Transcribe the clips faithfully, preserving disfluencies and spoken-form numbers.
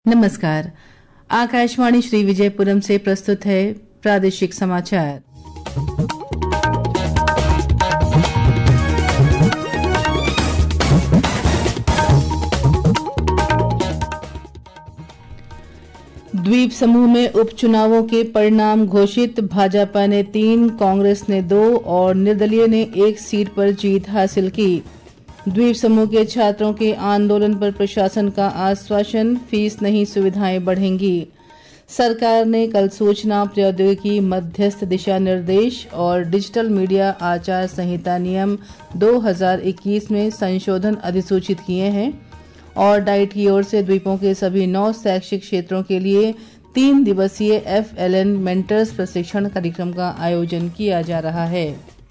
नमस्कार। आकाशवाणी श्री विजयपुरम से प्रस्तुत है प्रादेशिक समाचार। द्वीप समूह में उपचुनावों के परिणाम घोषित। भाजपा ने तीन, कांग्रेस ने दो और निर्दलीय ने एक सीट पर जीत हासिल की। द्वीप समूह के छात्रों के आंदोलन पर प्रशासन का आश्वासन, फीस नहीं सुविधाएं बढ़ेंगी। सरकार ने कल सूचना प्रौद्योगिकी मध्यस्थ दिशा निर्देश और डिजिटल मीडिया आचार संहिता नियम दो हज़ार इक्कीस में संशोधन अधिसूचित किए हैं और डाइट की ओर से द्वीपों के सभी नौ शैक्षिक क्षेत्रों के लिए तीन दिवसीय एफ एल एन मेंटर्स प्रशिक्षण कार्यक्रम का आयोजन किया जा रहा है।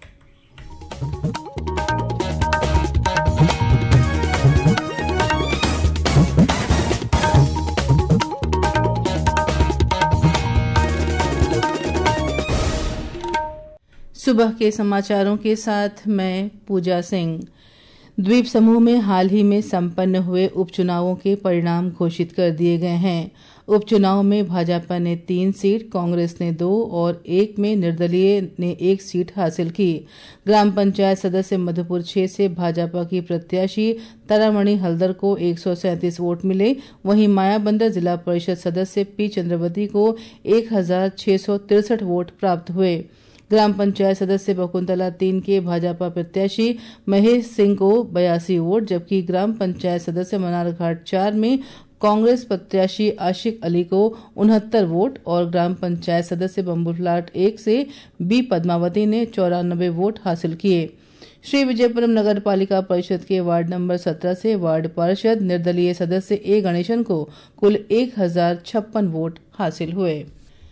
सुबह के समाचारों के साथ मैं पूजा सिंह। द्वीप समूह में हाल ही में संपन्न हुए उपचुनावों के परिणाम घोषित कर दिए गए हैं। उपचुनाव में भाजपा ने तीन सीट, कांग्रेस ने दो और एक में निर्दलीय ने एक सीट हासिल की। ग्राम पंचायत सदस्य मधुपुर छह से भाजपा की प्रत्याशी तारामणि हल्दर को एक सौ सैंतीस वोट मिले। वहीं मायाबंदर जिला परिषद सदस्य पी चंद्रवती को एक हजार छह सौ तिरसठ वोट प्राप्त हुए। ग्राम पंचायत सदस्य बकुंतला तीन के भाजपा प्रत्याशी महेश सिंह को बयासी वोट, जबकि ग्राम पंचायत सदस्य मनारघाट चार में कांग्रेस प्रत्याशी आशिक अली को उनहत्तर वोट और ग्राम पंचायत सदस्य बम्बूफलाट एक से बी पद्मावती ने चौरानबे वोट हासिल किए। श्री विजयपुरम नगर पालिका परिषद के वार्ड नंबर सत्रह से वार्ड पार्षद निर्दलीय सदस्य ए गणेशन को कुल एक हजार छप्पन वोट हासिल हुए।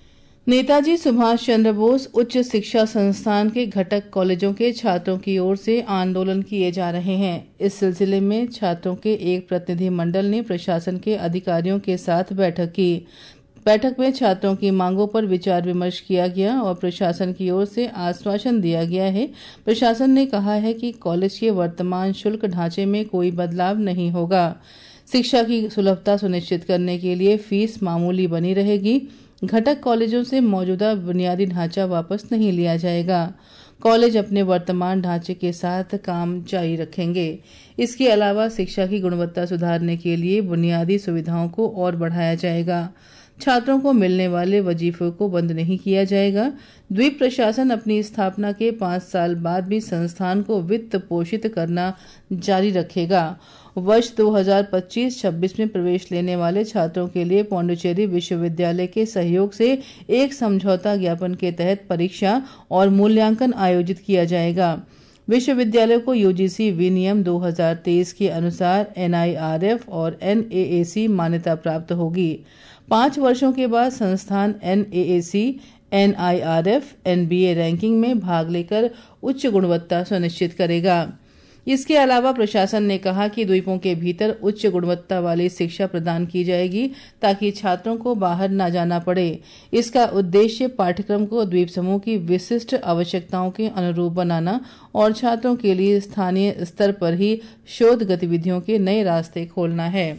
नेताजी सुभाष चंद्र बोस उच्च शिक्षा संस्थान के घटक कॉलेजों के छात्रों की ओर से आंदोलन किए जा रहे हैं। इस सिलसिले में छात्रों के एक प्रतिनिधि मंडल ने प्रशासन के अधिकारियों के साथ बैठक की। बैठक में छात्रों की मांगों पर विचार विमर्श किया गया और प्रशासन की ओर से आश्वासन दिया गया है। प्रशासन ने कहा है कि कॉलेज के वर्तमान शुल्क ढांचे में कोई बदलाव नहीं होगा। शिक्षा की सुलभता सुनिश्चित करने के लिए फीस मामूली बनी रहेगी। घटक कॉलेजों से मौजूदा बुनियादी ढांचा वापस नहीं लिया जाएगा। कॉलेज अपने वर्तमान ढांचे के साथ काम जारी रखेंगे। इसके अलावा शिक्षा की गुणवत्ता सुधारने के लिए बुनियादी सुविधाओं को और बढ़ाया जाएगा। छात्रों को मिलने वाले वजीफों को बंद नहीं किया जाएगा। द्वीप प्रशासन अपनी स्थापना के पाँच साल बाद भी संस्थान को वित्त पोषित करना जारी रखेगा। वर्ष दो हज़ार पच्चीस छब्बीस में प्रवेश लेने वाले छात्रों के लिए पौंडुचेरी विश्वविद्यालय के सहयोग से एक समझौता ज्ञापन के तहत परीक्षा और मूल्यांकन आयोजित किया जाएगा। विश्वविद्यालय को यू जी सी विनियम दो हज़ार तेईस के अनुसार एन आई आर एफ और एन ए ए सी मान्यता प्राप्त होगी। पाँच वर्षों के बाद संस्थान N A A C, N I R F, N B A ranking में भाग लेकर उच्च गुणवत्ता सुनिश्चित करेगा। इसके अलावा प्रशासन ने कहा कि द्वीपों के भीतर उच्च गुणवत्ता वाली शिक्षा प्रदान की जाएगी ताकि छात्रों को बाहर न जाना पड़े। इसका उद्देश्य पाठ्यक्रम को द्वीप समूह की विशिष्ट आवश्यकताओं के अनुरूप बनाना और छात्रों के लिए स्थानीय स्तर पर ही शोध गतिविधियों के नए रास्ते खोलना है।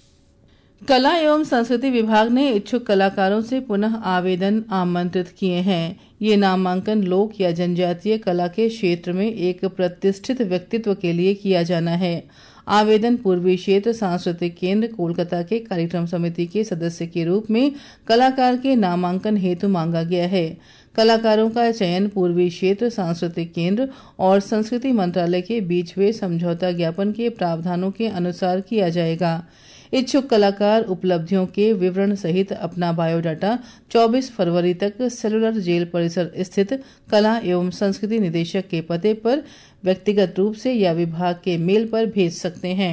कला एवं संस्कृति विभाग ने इच्छुक कलाकारों से पुनः आवेदन आमंत्रित किए हैं। ये नामांकन लोक या जनजातीय कला के क्षेत्र में एक प्रतिष्ठित व्यक्तित्व के लिए किया जाना है। आवेदन पूर्वी क्षेत्र सांस्कृतिक केंद्र कोलकाता के कार्यक्रम समिति के सदस्य के रूप में कलाकार के नामांकन हेतु मांगा गया है। कलाकारों का चयन पूर्वी क्षेत्र सांस्कृतिक केंद्र और संस्कृति मंत्रालय के बीच हुए समझौता ज्ञापन के प्रावधानों के अनुसार किया जाएगा। इच्छुक कलाकार उपलब्धियों के विवरण सहित अपना बायोडाटा चौबीस फरवरी तक सेलुलर जेल परिसर स्थित कला एवं संस्कृति निदेशक के पते पर व्यक्तिगत रूप से या विभाग के मेल पर भेज सकते हैं।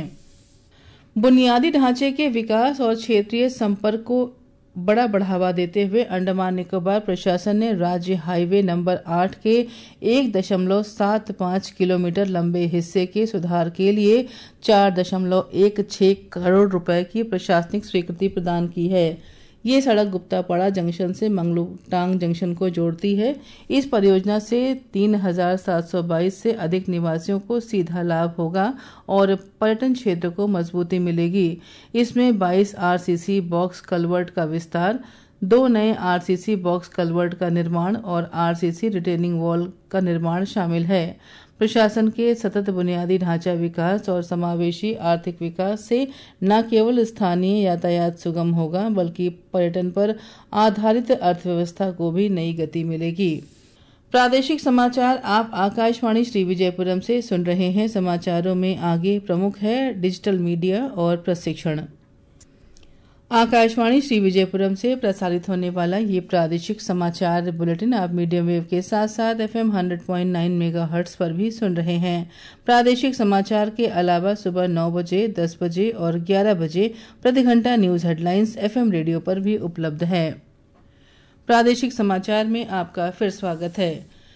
बुनियादी ढांचे के विकास और क्षेत्रीय संपर्क को बड़ा बढ़ावा देते हुए अंडमान निकोबार प्रशासन ने राज्य हाईवे नंबर आठ के एक दशमलव सात पाँच किलोमीटर लंबे हिस्से के सुधार के लिए चार दशमलव एक छह करोड़ रुपए की प्रशासनिक स्वीकृति प्रदान की है। ये सड़क गुप्तापाड़ा जंक्शन से मंगलूटांग जंक्शन को जोड़ती है। इस परियोजना से तीन हजार सात सौ बाईस से अधिक निवासियों को सीधा लाभ होगा और पर्यटन क्षेत्र को मजबूती मिलेगी। इसमें बाईस आरसीसी बॉक्स कलवर्ट का विस्तार, दो नए आरसीसी बॉक्स कलवर्ट का निर्माण और आरसीसी रिटेनिंग वॉल का निर्माण शामिल है। प्रशासन के सतत बुनियादी ढांचा विकास और समावेशी आर्थिक विकास से न केवल स्थानीय यातायात सुगम होगा बल्कि पर्यटन पर आधारित अर्थव्यवस्था को भी नई गति मिलेगी। प्रादेशिक समाचार आप आकाशवाणी श्री विजयपुरम से सुन रहे हैं। समाचारों में आगे प्रमुख है डिजिटल मीडिया और प्रशिक्षण। आकाशवाणी श्री विजयपुरम से प्रसारित होने वाला ये प्रादेशिक समाचार बुलेटिन आप मीडियम वेव के साथ साथ FM hundred point nine megahertz पर भी सुन रहे हैं। प्रादेशिक समाचार के अलावा सुबह नौ बजे, दस बजे और ग्यारह बजे प्रति घंटा न्यूज हेडलाइंस एफएम रेडियो पर भी उपलब्ध है। प्रादेशिक समाचार में आपका फिर स्वागत है।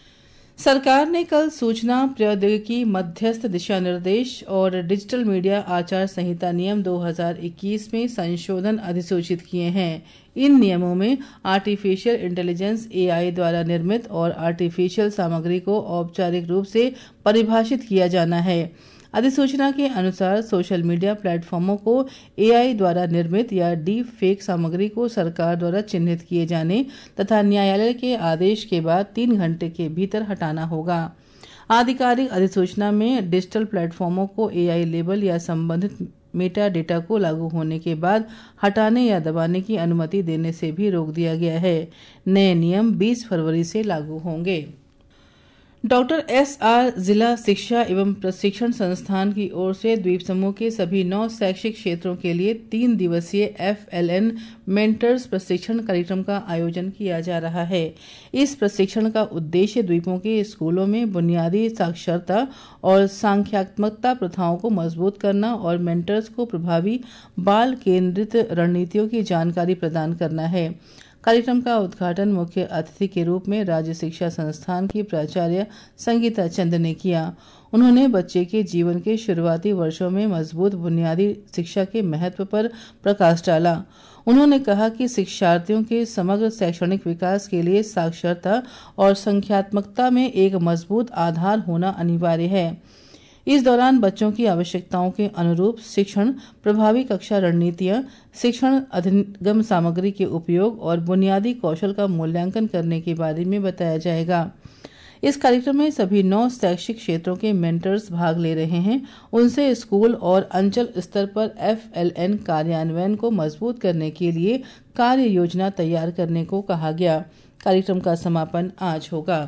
सरकार ने कल सूचना प्रौद्योगिकी मध्यस्थ दिशा निर्देश और डिजिटल मीडिया आचार संहिता नियम दो हज़ार इक्कीस में संशोधन अधिसूचित किए हैं। इन नियमों में आर्टिफिशियल इंटेलिजेंस एआई द्वारा निर्मित और आर्टिफिशियल सामग्री को औपचारिक रूप से परिभाषित किया जाना है। अधिसूचना के अनुसार सोशल मीडिया प्लेटफॉर्मों को एआई द्वारा निर्मित या डीप फेक सामग्री को सरकार द्वारा चिन्हित किए जाने तथा न्यायालय के आदेश के बाद तीन घंटे के भीतर हटाना होगा। आधिकारिक अधिसूचना में डिजिटल प्लेटफॉर्मों को एआई लेबल या संबंधित मेटा डेटा को लागू होने के बाद हटाने या दबाने की अनुमति देने से भी रोक दिया गया है। नए नियम बीस फरवरी से लागू होंगे। डॉक्टर एस आर जिला शिक्षा एवं प्रशिक्षण संस्थान की ओर से द्वीप समूह के सभी नौ शैक्षिक क्षेत्रों के लिए तीन दिवसीय एफ एल एन मेंटर्स प्रशिक्षण कार्यक्रम का आयोजन किया जा रहा है। इस प्रशिक्षण का उद्देश्य द्वीपों के स्कूलों में बुनियादी साक्षरता और सांख्यात्मकता प्रथाओं को मजबूत करना और मेंटर्स को प्रभावी बाल केंद्रित रणनीतियों की जानकारी प्रदान करना है। कार्यक्रम का उद्घाटन मुख्य अतिथि के रूप में राज्य शिक्षा संस्थान की प्राचार्य संगीता चंद ने किया। उन्होंने बच्चे के जीवन के शुरुआती वर्षों में मजबूत बुनियादी शिक्षा के महत्व पर प्रकाश डाला। उन्होंने कहा कि शिक्षार्थियों के समग्र शैक्षणिक विकास के लिए साक्षरता और संख्यात्मकता में एक मजबूत आधार होना अनिवार्य है। इस दौरान बच्चों की आवश्यकताओं के अनुरूप शिक्षण, प्रभावी कक्षा रणनीतियां, शिक्षण अधिगम सामग्री के उपयोग और बुनियादी कौशल का मूल्यांकन करने के बारे में बताया जाएगा। इस कार्यक्रम में सभी नौ शैक्षिक क्षेत्रों के मेंटर्स भाग ले रहे हैं। उनसे स्कूल और अंचल स्तर पर एफ एल एन कार्यान्वयन को मजबूत करने के लिए कार्य योजना तैयार करने को कहा गया। कार्यक्रम का समापन आज होगा।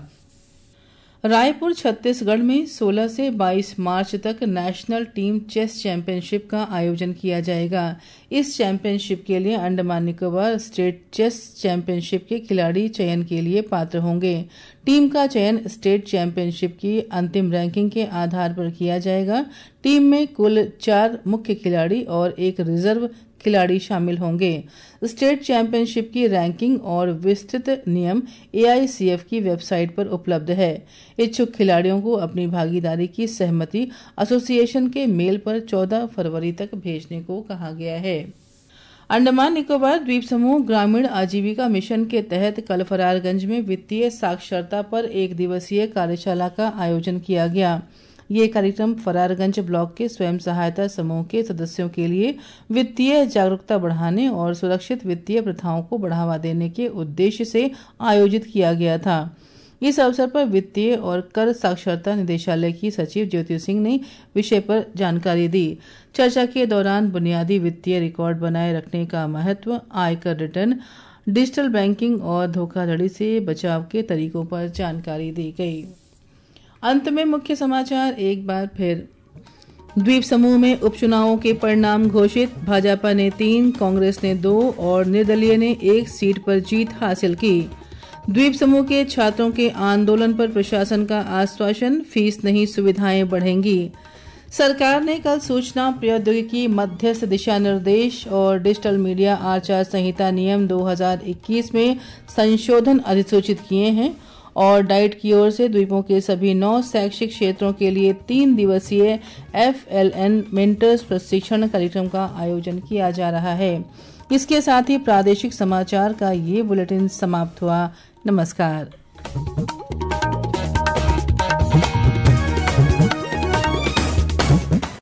रायपुर छत्तीसगढ़ में सोलह से बाईस मार्च तक नेशनल टीम चेस चैंपियनशिप का आयोजन किया जाएगा। इस चैंपियनशिप के लिए Andaman Nicobar state chess championship के खिलाड़ी चयन के लिए पात्र होंगे। टीम का चयन स्टेट चैंपियनशिप की अंतिम रैंकिंग के आधार पर किया जाएगा। टीम में कुल चार मुख्य खिलाड़ी और एक रिजर्व खिलाड़ी शामिल होंगे। स्टेट चैंपियनशिप की रैंकिंग और विस्तृत नियम ए आई सी एफ की वेबसाइट पर उपलब्ध है। इच्छुक खिलाड़ियों को अपनी भागीदारी की सहमति एसोसिएशन के मेल पर चौदह फरवरी तक भेजने को कहा गया है। अंडमान निकोबार द्वीप समूह ग्रामीण आजीविका मिशन के तहत कल फरारगंज में वित्तीय साक्षरता पर एक दिवसीय कार्यशाला का आयोजन किया गया। ये कार्यक्रम फरारगंज ब्लॉक के स्वयं सहायता समूह के सदस्यों के लिए वित्तीय जागरूकता बढ़ाने और सुरक्षित वित्तीय प्रथाओं को बढ़ावा देने के उद्देश्य से आयोजित किया गया था। इस अवसर पर वित्तीय और कर साक्षरता निदेशालय की सचिव ज्योति सिंह ने विषय पर जानकारी दी। चर्चा के दौरान बुनियादी वित्तीय रिकॉर्ड बनाए रखने का महत्व, आयकर रिटर्न, डिजिटल बैंकिंग और धोखाधड़ी से बचाव के तरीकों पर जानकारी दी गई। अंत में मुख्य समाचार एक बार फिर। द्वीप समूह में उपचुनावों के परिणाम घोषित। भाजपा ने तीन, कांग्रेस ने दो और निर्दलीय ने एक सीट पर जीत हासिल की। द्वीप समूह के छात्रों के आंदोलन पर प्रशासन का आश्वासन, फीस नहीं सुविधाएं बढ़ेंगी। सरकार ने कल सूचना प्रौद्योगिकी मध्यस्थ दिशा निर्देश और डिजिटल मीडिया आचार संहिता नियम दो हज़ार इक्कीस में संशोधन अधिसूचित किए हैं और डाइट की ओर से द्वीपों के सभी नौ शैक्षिक क्षेत्रों के लिए तीन दिवसीय एफ एल एन मेंटर्स प्रशिक्षण कार्यक्रम का आयोजन किया जा रहा है। इसके साथ ही प्रादेशिक समाचार का ये बुलेटिन समाप्त हुआ। नमस्कार।